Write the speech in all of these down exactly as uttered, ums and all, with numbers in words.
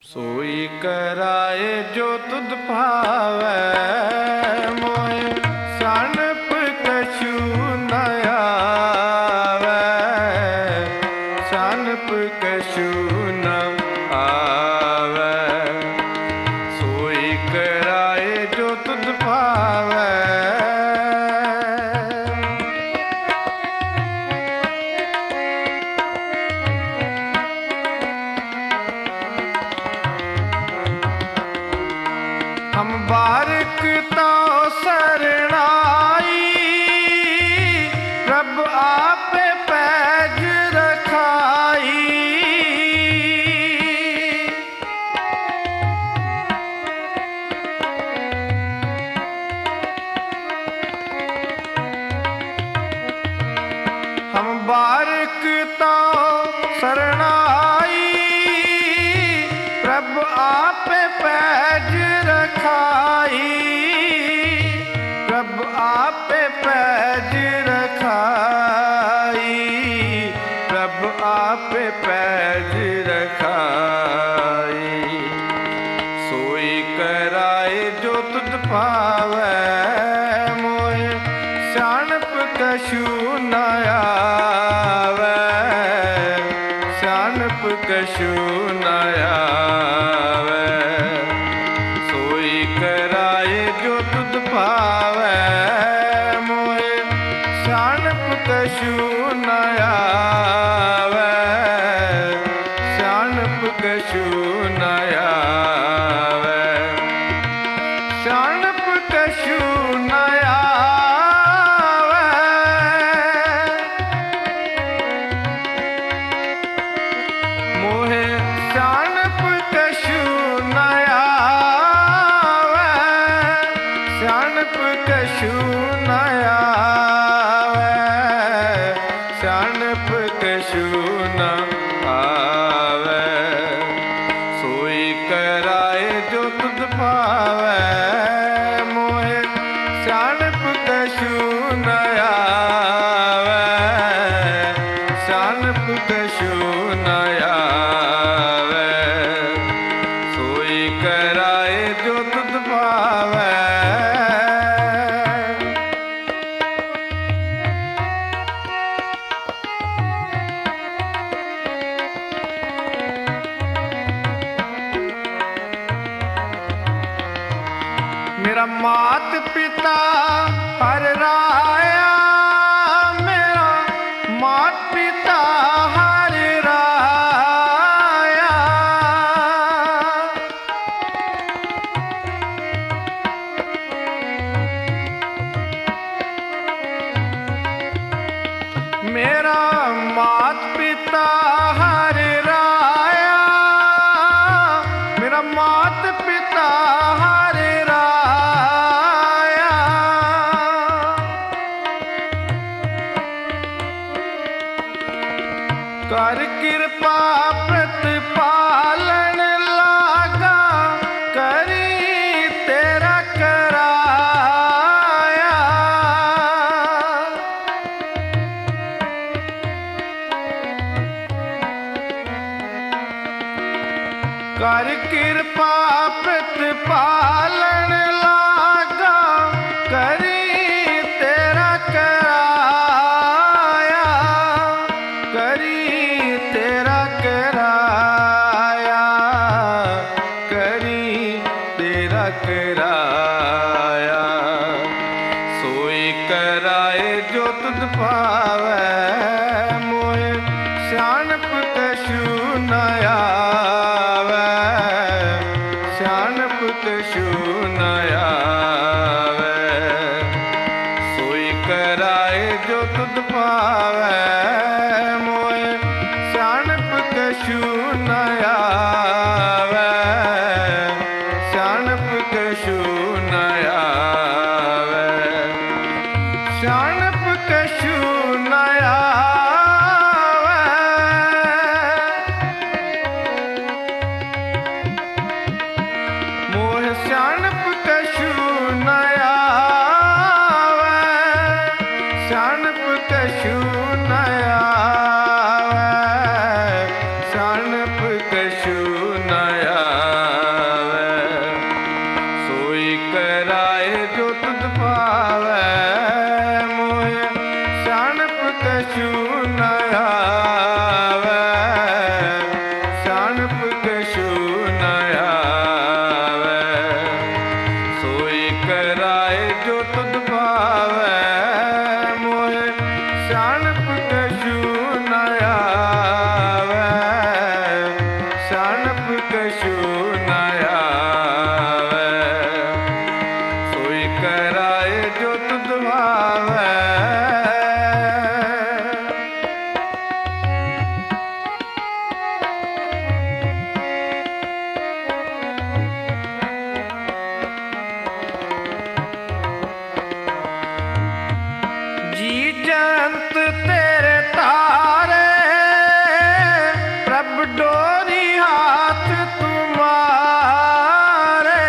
सोई कराए जो तुद भावै, मोहे सियाणप कछु न आवै, सियाणप कछु न आवै। सोई कराए जो तुद भावै। हम बारिक तो सरणाई, रब आप पैज रखाई। हम बारिक तो सरणाई, रब आप पैज रखाई, रब आप पैज रखाई, रब आप पैज रखाई। सोई कराए जो तुद भावै, मोहे सियाणप कछु न आवै, सियाणप कछु न आवै। सोई कराए जो तुद भावै, मोहे सियाणप कछु न आवै, सियाणप कछु न आवै, सियाणप कछु न आवै। मोहे सियाणप कछु न आवै, सियाणप कछु न आवै, सियाणप कछु न आवै। सोई कराए जो तुद भावै, मोहे सियाणप कछु न आवै, सियाणप कछु न आवै। सोई कराए जो तुद भावै। मेरा मात पिता हर राया, मेरा मात पिता हर राया। मेरा मात पिता हर राया, मेरा मात पिता हर राया। कर कृपा प्रतिपालन लागा, करी तेरा कराया। कर कृपा प्रतिपालन लागा, करी तेरा कराया, करी तेरा कराया, करी तेरा कराया। सोई कराए जो तुद भावै, मोहे सियाणप कछु न आवै, सियाणप कछु न सियाणप कछु न आवे। सोई कराए जो तुध भावे मोहे सियाणप कछु न आवे। सियाणप कछु न आवे। सोई कराए जो तुध भावे। जंत तेरे तारे प्रभ डोरी हाथ तुम्हारे।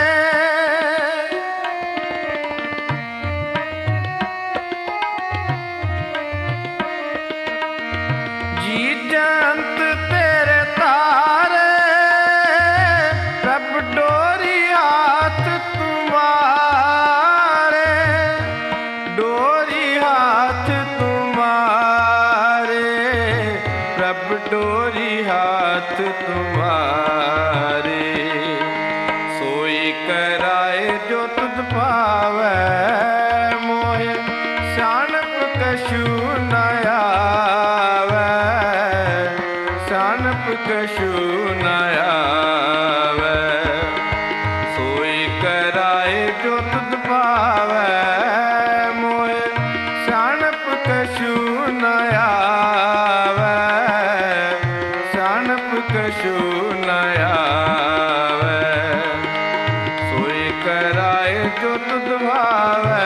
जी जंत तेरे तारे प्रभ डोरी हाथ तुम्हारे। डोरी हाथ तुम्हारे प्रभ डोरी हाथ तुम्हारे। सोई कराए जो तुध पावे मोहे सियाणप कछु न आवे। सियाणप कछु न आवे। सोई कराए जो तुध पावे मोहे सियाणप कछु न आवे। सियाणप कछु न आवे। सोई कराए जो तुध भावे।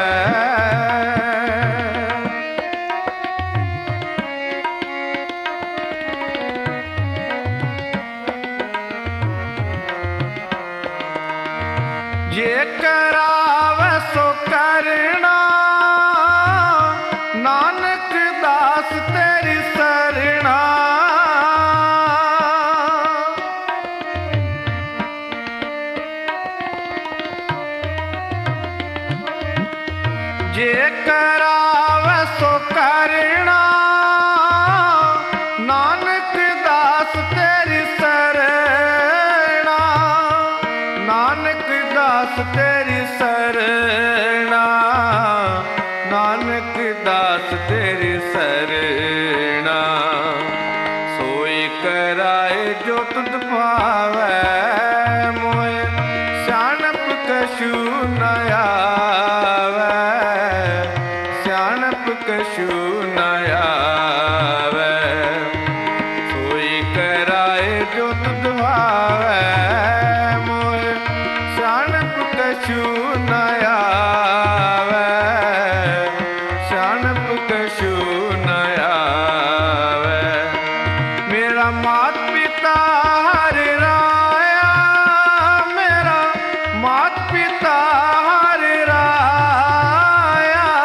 जे करावे सो करना नानक दास तेरी सरना। जे करावे सो करना नानक दास तेरी सरना। नानक दास तेरी सरना। नानक दास तेरी सरना। सोई कराए जो तुध पावे मोहे सियाणप कछु न आवे। सियाणप कछु न आवे। सोई कराए जो तुध भावे मोहे सियाणप कछु न आवे। सियाणप कछु न आवे। मेरा मात पिता हर राया। मेरा मात पिता हर राया।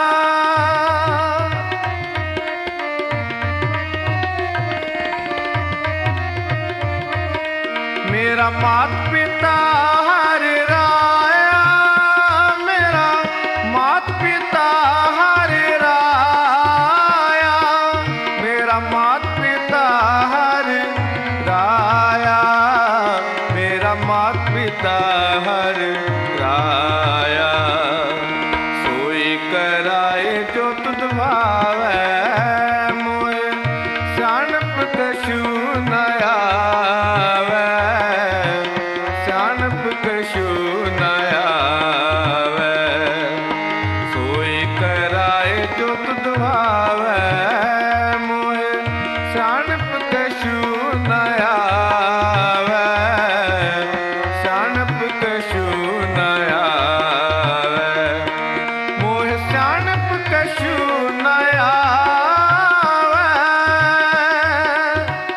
मेरा मात पिता हर राया। मेरा मात पिता हर राया। मेरा मात पिता हर राया। मेरा मात पिता हर राया। सोई कराए जो तुध भावे मोहे सियाणप कछु न आवे। सियाणप कछु न आवे। सोई कराए जो तुध भावे मोहे सियाणप कछु न आवे। सियाणप कछु न आवे। मोहे सियाणप कछु न आवे।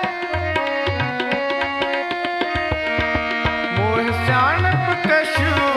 मोहे सियाणप कछु